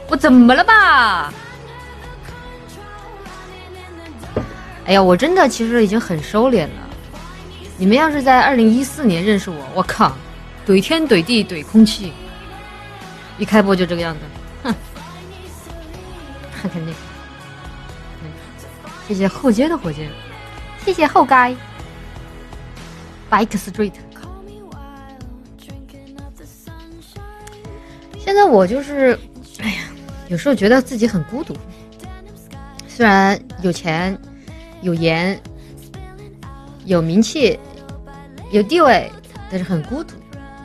我怎么了吧？哎呀，我真的其实已经很收敛了。你们要是在2014年认识我，我靠，怼天怼地怼空气，一开播就这个样子，哼，看看那个，谢谢后街的火箭，谢谢后街 Bike Street。现在我就是，哎呀，有时候觉得自己很孤独，虽然有钱。有颜，有名气，有地位，但是很孤独，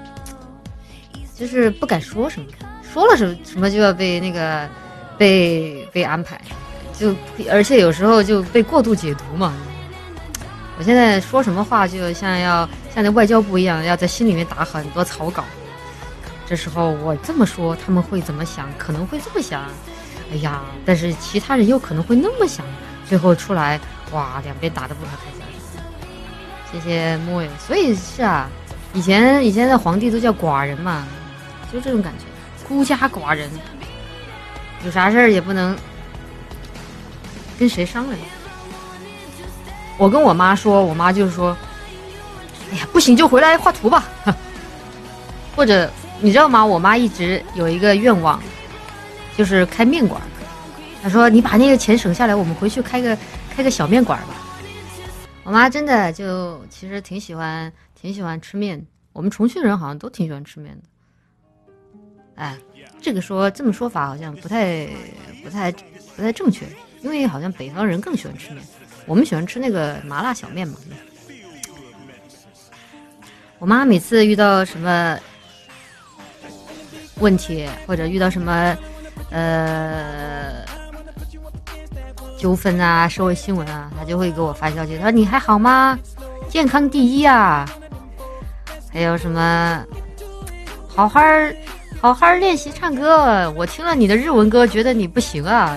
就是不敢说什么，说了什么就要被那个被安排，就而且有时候就被过度解读嘛。我现在说什么话就像那外交部一样，要在心里面打很多草稿。这时候我这么说，他们会怎么想？可能会这么想，哎呀，但是其他人又可能会那么想，最后出来。哇，两边打得不可开交。谢谢莫友，所以是啊，以前的皇帝都叫寡人嘛，就这种感觉，孤家寡人，有啥事儿也不能跟谁商量。我跟我妈说，我妈就是说，哎呀，不行就回来画图吧。或者你知道吗？我妈一直有一个愿望，就是开面馆。她说：“你把那个钱省下来，我们回去开个小面馆吧。”我妈真的就其实挺喜欢吃面，我们重庆人好像都挺喜欢吃面的。哎，这么说法好像不太正确，因为好像北方人更喜欢吃面，我们喜欢吃那个麻辣小面嘛。我妈每次遇到什么问题或者遇到什么纠纷啊，社会新闻啊，他就会给我发消息，他说你还好吗？健康第一啊！还有什么好好练习唱歌，我听了你的日文歌，觉得你不行啊！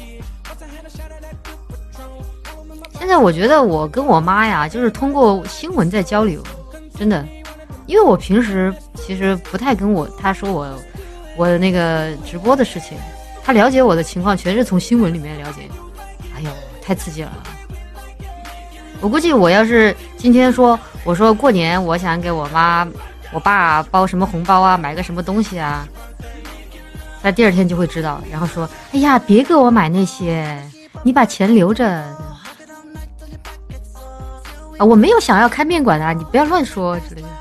现在我觉得我跟我妈呀，就是通过新闻在交流，真的，因为我平时其实不太跟她说我那个直播的事情，她了解我的情况全是从新闻里面了解。哎呦，太刺激了！我估计我要是今天我说过年我想给我妈我爸包什么红包啊，买个什么东西啊，他第二天就会知道，然后说：“哎呀，别给我买那些，你把钱留着。”啊，我没有想要开面馆啊，你不要乱说之类的。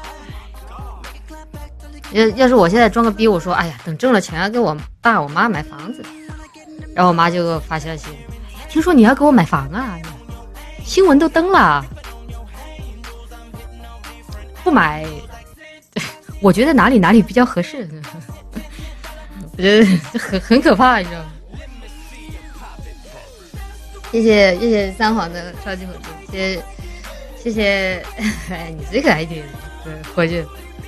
要是我现在装个逼，我说：“哎呀，等挣了钱要给我爸我妈买房子。”然后我妈就给我发消息。听说你要给我买房啊？新闻都登了，不买，我觉得哪里比较合适？我觉得很可怕，你知道吗？谢谢三皇的超级火箭，谢谢，哎，你最可爱一点，对，火箭，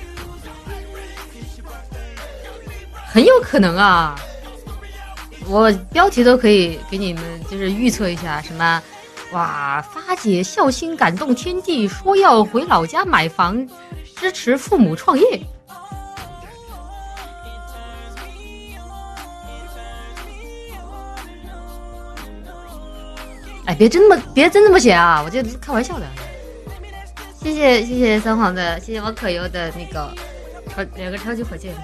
很有可能啊。我标题都可以给你们就是预测一下，什么哇，发姐孝心感动天地，说要回老家买房，支持父母创业。哎，别真这么写啊！我这开玩笑的。谢谢三皇的，谢谢我可优的那个2个超级火箭。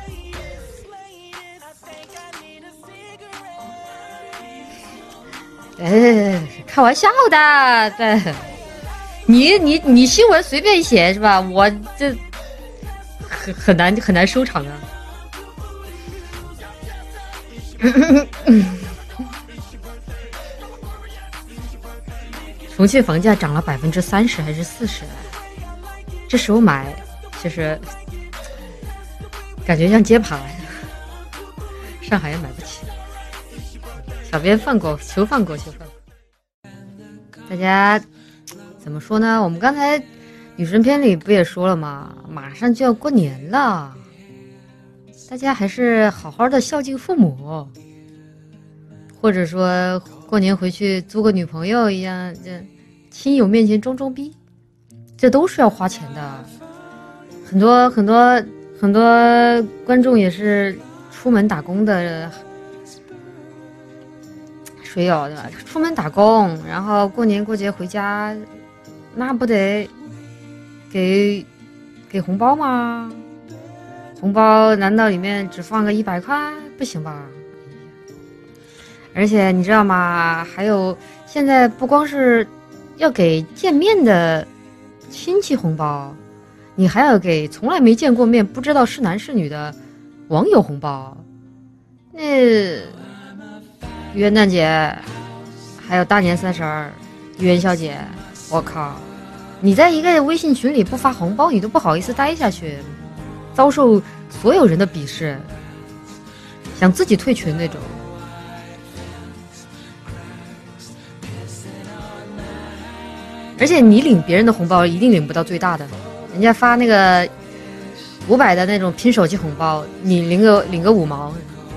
哎，开玩笑的，对，你新闻随便写是吧？我这很难收场的。重庆房价涨了30%还是40%？这时候买，其实感觉像接盘，上海也买不起。小编放过，求放过。大家怎么说呢？我们刚才女神篇里不也说了吗？马上就要过年了，大家还是好好的孝敬父母，或者说过年回去租个女朋友一样，这亲友面前装逼，这都是要花钱的。很多观众也是出门打工的谁有对吧？出门打工，然后过年过节回家，那不得给红包吗？红包难道里面只放个100块？不行吧？而且你知道吗？还有现在不光是要给见面的亲戚红包，你还要给从来没见过面、不知道是男是女的网友红包。那元旦节，还有大年30、元宵节，我靠！你在一个微信群里不发红包，你都不好意思待下去，遭受所有人的鄙视，想自己退群那种。而且你领别人的红包一定领不到最大的，人家发那个500的那种拼手气红包，你领个5毛，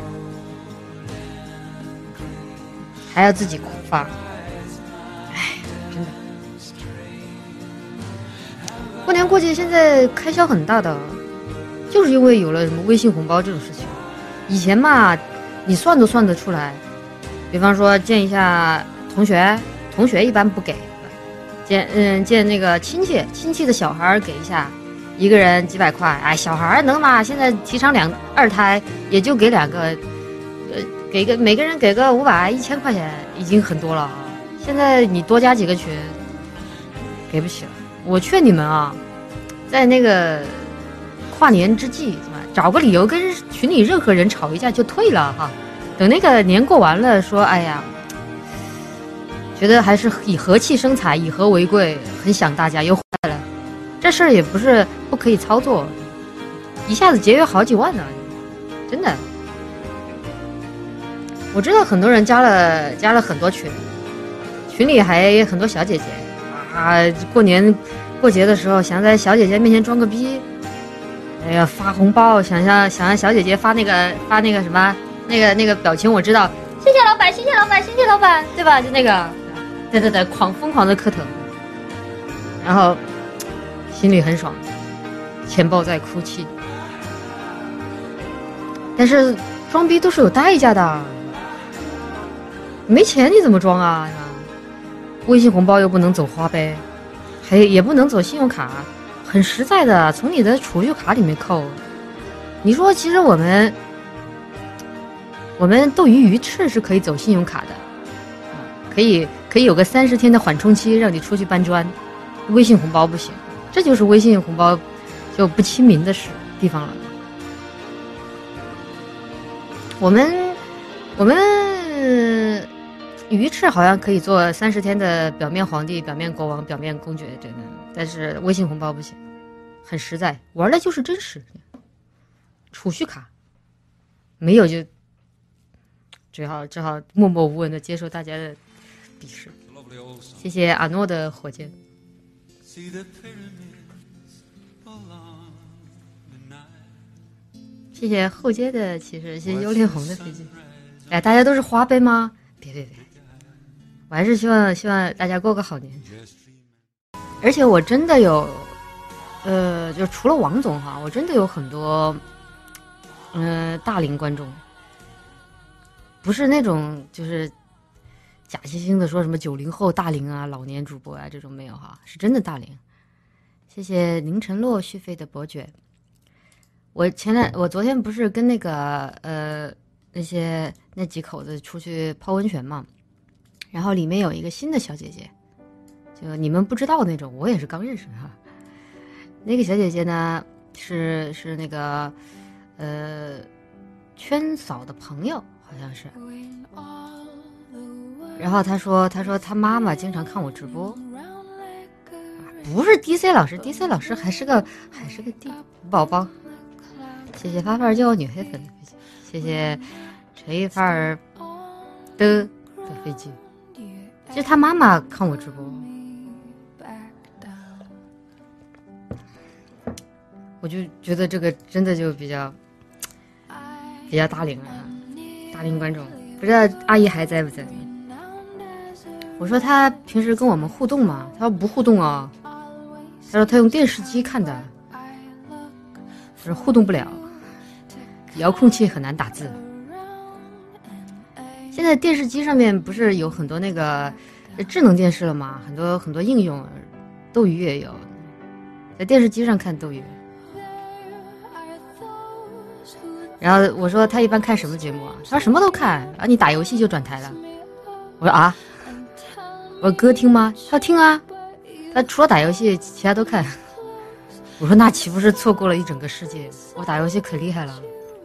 还要自己发，哎，真的。过年过节现在开销很大的，就是因为有了什么微信红包这种事情。以前嘛，你算都算得出来，比方说见一下同学一般不给。见那个亲戚的小孩给一下，一个人几百块，哎，小孩能吗？现在提倡2胎，也就给2个，每个人给个500、1000块钱已经很多了。现在你多加几个群，给不起了。我劝你们啊，在那个跨年之际，找个理由跟群里任何人吵一架就退了哈。等那个年过完了，说哎呀。觉得还是以和气生财，以和为贵，很想大家又坏了。这事儿也不是不可以操作，一下子节约好几万呢，真的。我知道很多人加了很多群，群里还很多小姐姐啊，过年过节的时候想在小姐姐面前装个逼，哎呀发红包，想让小姐姐发那个什么那个表情，我知道，谢谢老板，谢谢老板，谢谢老板，对吧？就那个。对，疯狂的磕头，然后心里很爽，钱包在哭泣。但是装逼都是有代价的，没钱你怎么装啊？微信红包又不能走花呗，也不能走信用卡，很实在的从你的储蓄卡里面扣。你说其实我们斗鱼翅是可以走信用卡的，可以有个30天的缓冲期，让你出去搬砖。微信红包不行，这就是微信红包就不亲民的地方了。我们鱼翅好像可以做30天的表面皇帝、表面国王、表面公爵，真的。但是微信红包不行，很实在，玩的就是真实。储蓄卡没有就只好默默无闻的接受大家的鄙视。谢谢阿诺的火箭。谢谢后街的骑士，谢谢幽灵红的飞机。哎，大家都是花呗吗？别，我还是希望大家过个好年。而且我真的有，就除了王总哈，我真的有很多，大龄观众，不是那种就是假惺惺的说什么90后大龄啊、老年主播啊这种没有哈，是真的大龄。谢谢宁晨洛续费的伯爵。我昨天不是跟那个那几口子出去泡温泉嘛，然后里面有一个新的小姐姐，就你们不知道那种，我也是刚认识哈。那个小姐姐呢是那个圈嫂的朋友好像是，然后她说她妈妈经常看我直播，不是 DC 老师 ，DC 老师还是个弟宝宝。谢谢发发叫我女黑粉的飞机，谢谢陈一发儿的飞机，就是他妈妈看我直播，我就觉得这个真的就比较大龄了，大龄观众，不知道阿姨还在不在？我说他平时跟我们互动吗？他说不互动啊，他说他用电视机看的，他说互动不了。遥控器很难打字。谢现在电视机上面不是有很多那个智能电视了吗？很多应用，斗鱼也有，在电视机上看斗鱼。然后我说他一般看什么节目啊？他说什么都看啊，你打游戏就转台了。我说啊，我说歌听吗？他说听啊，他除了打游戏其他都看。我说那岂不是错过了一整个世界？我打游戏可厉害了。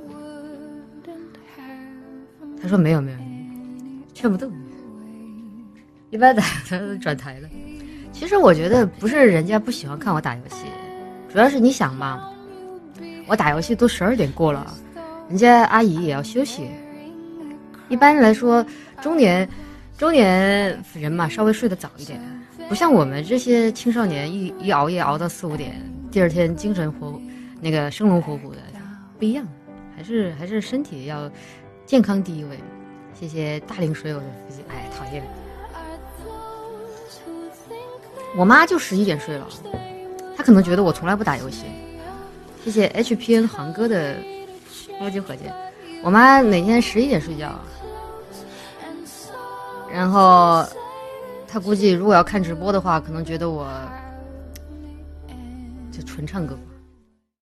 他说没有，劝不动，一般他都转台了。其实我觉得不是人家不喜欢看我打游戏，主要是你想嘛，我打游戏都12点过了，人家阿姨也要休息。一般来说，中年人嘛，稍微睡得早一点，不像我们这些青少年一熬夜熬到4、5点，第二天精神那个生龙活虎的，不一样。还是身体要健康第一位。谢谢大龄水友的福气，哎，讨厌。我妈就11点睡了，她可能觉得我从来不打游戏。谢谢 HPN 航哥的摸金火箭。我妈每天11点睡觉，然后她估计如果要看直播的话，可能觉得我就纯唱歌。